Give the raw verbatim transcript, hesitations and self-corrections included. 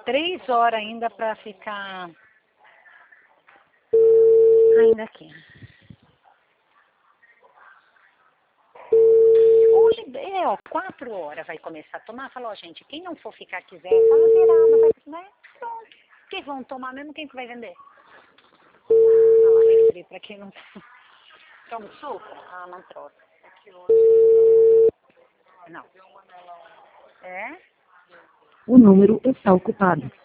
três horas ainda pra ficar ainda aqui. Hoje, é, ó, quatro horas vai começar a tomar. Falou, ó, gente, quem não for ficar quiser, fala virado, vai, né? Pronto. Quem vão tomar mesmo, quem que vai vender? Ah, lá, refri, pra quem não... Toma suco? Ah, não trouxe. Não. É? O número está ocupado.